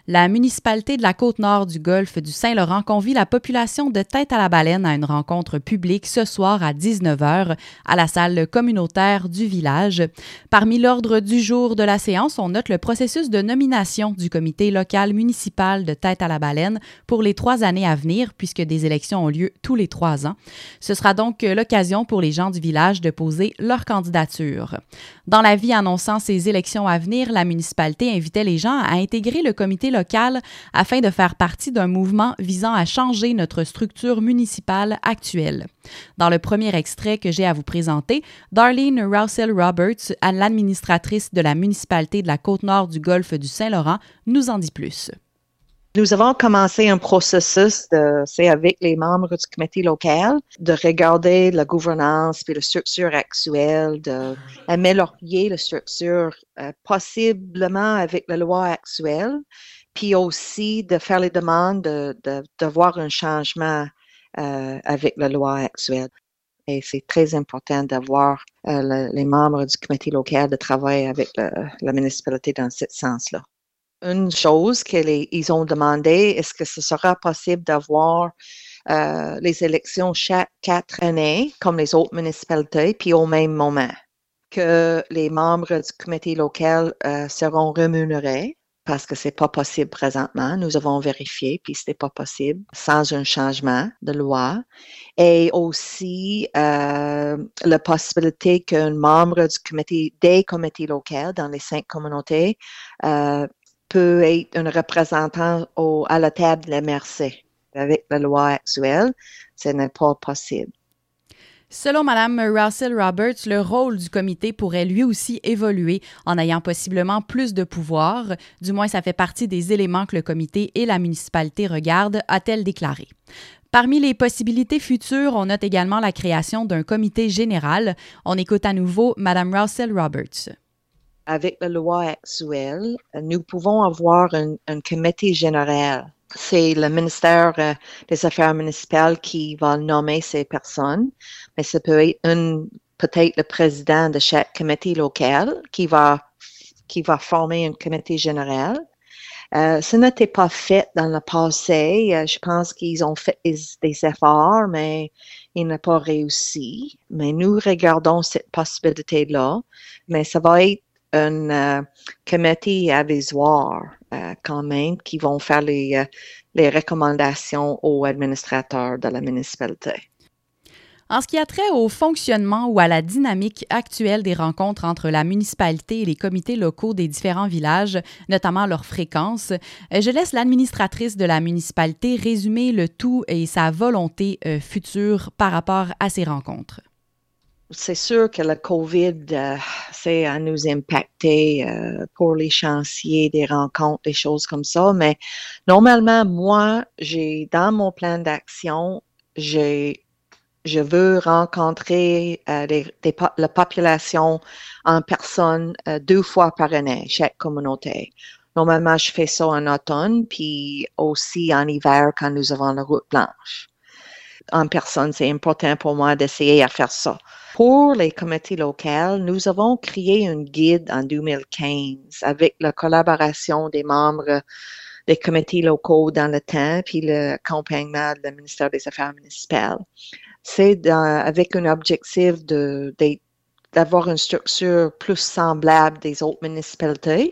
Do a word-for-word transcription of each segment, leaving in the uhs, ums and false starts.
La municipalité de la Côte-Nord du golfe du Saint-Laurent convie la population de Tête-à-la-Baleine à une rencontre publique ce soir à dix-neuf heures à la salle communautaire du village. Parmi l'ordre du jour de la séance, on note le processus de nomination du comité local municipal de Tête-à-la-Baleine pour les trois années à venir, puisque des élections ont lieu tous les trois ans. Ce sera donc l'occasion pour les gens du village de poser leur candidature. Dans l'avis annonçant ces élections à venir, la municipalité invitait les gens à intégrer le comité local afin de faire partie d'un mouvement visant à changer notre structure municipale actuelle. Dans le premier extrait que j'ai à vous présenter, Darlene Rousel-Roberts, l'administratrice de la municipalité de la Côte-Nord du golfe du Saint-Laurent, nous en dit plus. Nous avons commencé un processus de, c'est avec les membres du comité local, de regarder la gouvernance et la structure actuelle, d'améliorer la structure euh, possiblement avec la loi actuelle, puis aussi de faire les demandes de, de, de voir un changement euh, avec la loi actuelle. Et c'est très important d'avoir euh, le, les membres du comité local de travailler avec le, la municipalité dans ce sens-là. Une chose qu'ils ont demandé, est-ce que ce sera possible d'avoir euh, les élections chaque quatre années, comme les autres municipalités, puis au même moment, que les membres du comité local euh, seront rémunérés, parce que c'est pas possible présentement. Nous avons vérifié, puis c'était pas possible sans un changement de loi. Et aussi euh, la possibilité qu'un membre du comité, des comités locaux dans les cinq communautés, euh, peut être un représentant au, à la table de la M R C. Avec la loi actuelle, ce n'est pas possible. Selon Mme Rousel-Roberts, le rôle du comité pourrait lui aussi évoluer en ayant possiblement plus de pouvoir. Du moins, ça fait partie des éléments que le comité et la municipalité regardent, a-t-elle déclaré. Parmi les possibilités futures, on note également la création d'un comité général. On écoute à nouveau Mme Rousel-Roberts. Avec la loi actuelle, nous pouvons avoir un, un comité général. C'est le ministère euh, des Affaires municipales qui va nommer ces personnes, mais ça peut être un, peut-être le président de chaque comité local qui va, qui va former un comité général. Euh, ce n'était pas fait dans le passé. Euh, je pense qu'ils ont fait des, des efforts, mais ils n'ont pas réussi. Mais nous regardons cette possibilité-là, mais ça va être un euh, comité avisoire euh, quand même qui vont faire les, euh, les recommandations aux administrateurs de la municipalité. En ce qui a trait au fonctionnement ou à la dynamique actuelle des rencontres entre la municipalité et les comités locaux des différents villages, notamment leur fréquence, je laisse l'administratrice de la municipalité résumer le tout et sa volonté euh, future par rapport à ces rencontres. C'est sûr que le COVID, euh, c'est à nous impacter euh, pour les chantiers, des rencontres, des choses comme ça. Mais normalement, moi, j'ai dans mon plan d'action, j'ai, je veux rencontrer euh, les, des, la population en personne euh, deux fois par année, chaque communauté. Normalement, je fais ça en automne, puis aussi en hiver quand nous avons la route blanche. En personne, c'est important pour moi d'essayer à faire ça. Pour les comités locaux, nous avons créé un guide en deux mille quinze avec la collaboration des membres des comités locaux dans le temps puis l'accompagnement du ministère des Affaires municipales. C'est dans, avec un objectif de, de, d'avoir une structure plus semblable des autres municipalités.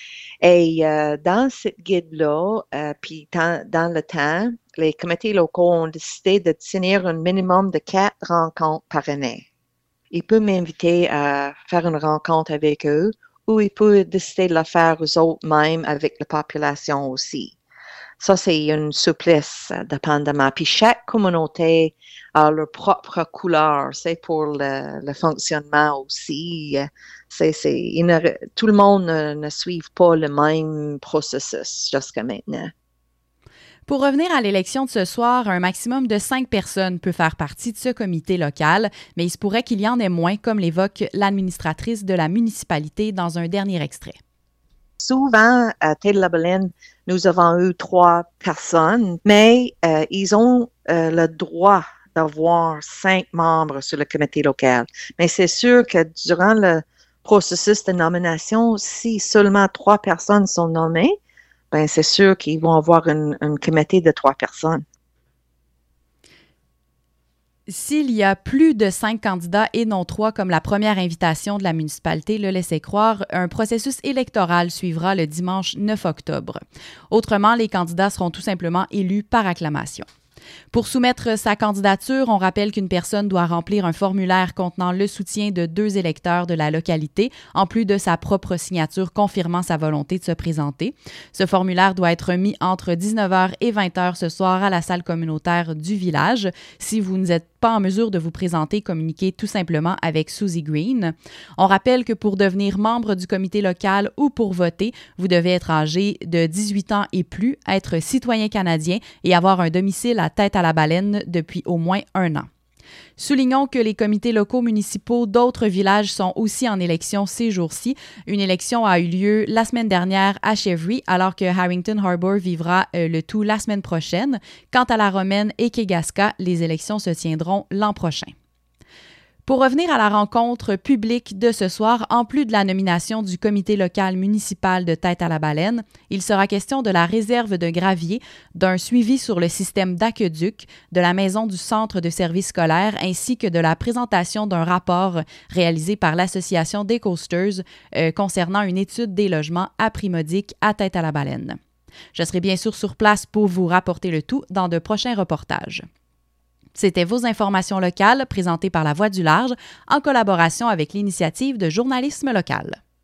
Et euh, dans cette guide-là, euh, puis dans, dans le temps, les comités locaux ont décidé de tenir un minimum de quatre rencontres par année. Ils peuvent m'inviter à faire une rencontre avec eux ou ils peuvent décider de le faire eux autres mêmes avec la population aussi. Ça, c'est une souplesse, dépendamment. Puis chaque communauté a leur propre couleur. C'est pour le, le fonctionnement aussi. C'est, c'est, il ne, tout le monde ne, ne suit pas le même processus jusqu'à maintenant. Pour revenir à l'élection de ce soir, un maximum de cinq personnes peut faire partie de ce comité local, mais il se pourrait qu'il y en ait moins, comme l'évoque l'administratrice de la municipalité dans un dernier extrait. Souvent, à Tête-à-la-Baleine, nous avons eu trois personnes, mais euh, ils ont euh, le droit d'avoir cinq membres sur le comité local. Mais c'est sûr que durant le processus de nomination, si seulement trois personnes sont nommées, ben c'est sûr qu'ils vont avoir un, un comité de trois personnes. S'il y a plus de cinq candidats et non trois, comme la première invitation de la municipalité le laissait croire, un processus électoral suivra le dimanche neuf octobre. Autrement, les candidats seront tout simplement élus par acclamation. Pour soumettre sa candidature, on rappelle qu'une personne doit remplir un formulaire contenant le soutien de deux électeurs de la localité, en plus de sa propre signature confirmant sa volonté de se présenter. Ce formulaire doit être remis entre dix-neuf heures et vingt heures ce soir à la salle communautaire du village. Si vous n'êtes pas en mesure de vous présenter, communiquez tout simplement avec Susie Green. On rappelle que pour devenir membre du comité local ou pour voter, vous devez être âgé de dix-huit ans et plus, être citoyen canadien et avoir un domicile à Tête-à-la-Baleine depuis au moins un an. Soulignons que les comités locaux municipaux d'autres villages sont aussi en élection ces jours-ci. Une élection a eu lieu la semaine dernière à Chevery, alors que Harrington Harbour vivra euh, le tout la semaine prochaine. Quant à la Romaine et Kegaska, les élections se tiendront l'an prochain. Pour revenir à la rencontre publique de ce soir, en plus de la nomination du comité local municipal de Tête-à-la-Baleine, il sera question de la réserve de gravier, d'un suivi sur le système d'aqueduc, de la maison du centre de services scolaires ainsi que de la présentation d'un rapport réalisé par l'Association des Coasters euh, concernant une étude des logements à prix modique à Tête-à-la-Baleine. Je serai bien sûr sur place pour vous rapporter le tout dans de prochains reportages. C'était vos informations locales présentées par La Voix du Large en collaboration avec l'initiative de journalisme local.